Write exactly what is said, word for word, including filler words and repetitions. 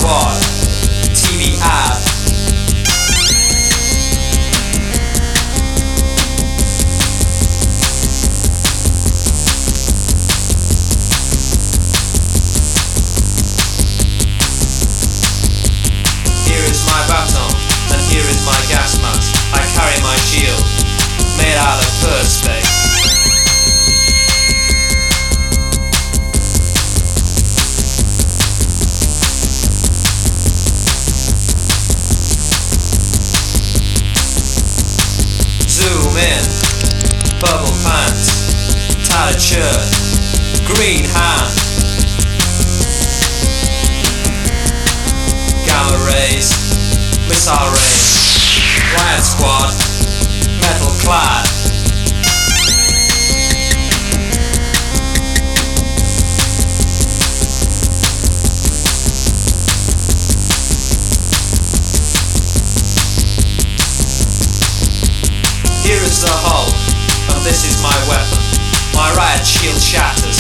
Squad, T V ad. Here is my baton, and here is my gas mask. I carry my shield, made out of perspex. Zoom in, bubble pants, tattered shirt, green hand, gamma rays, missile range, riot squad, metal clad. Here is the hull, and this is my weapon. My riot shield shattered.